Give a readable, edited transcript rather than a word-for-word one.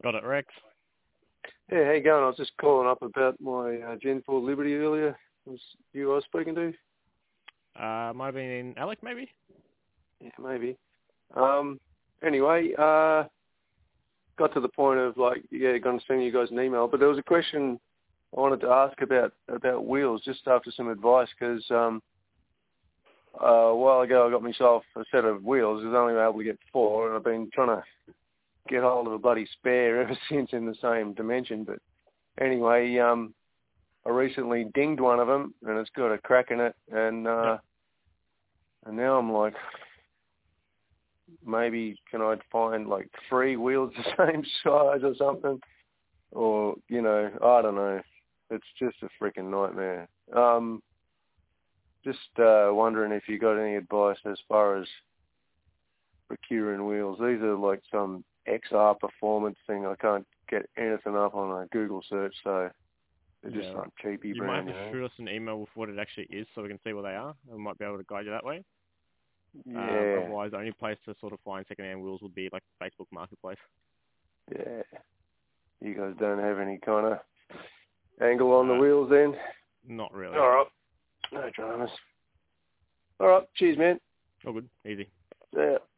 Got it, Rex. Yeah, how you going? I was just calling up about my Gen 4 Liberty earlier. Was you I was speaking to? Might have been Alec, maybe? Yeah, maybe. Anyway, got to the point of, going to send you guys an email, but there was a question I wanted to ask about wheels, just after some advice, because a while ago I got myself a set of wheels. I was only able to get 4, and I've been trying to get hold of a bloody spare ever since in the same dimension. But anyway, I recently dinged one of them, and it's got a crack in it, and now I'm like, maybe can I find 3 wheels the same size or something? Or, I don't know. It's just a freaking nightmare. Just wondering if you got any advice as far as procuring wheels. These are some XR performance thing. I can't get anything up on a Google search, so they're just some cheapy You brand. might have to shoot us an email with what it actually is so we can see what they are, and we might be able to guide you that way. Yeah. Otherwise, the only place to sort of find second-hand wheels would be Facebook Marketplace. Yeah. You guys don't have any kind of angle on the wheels then? Not really. All right. No dramas. All right. Cheers, man. All good. Easy. Yeah.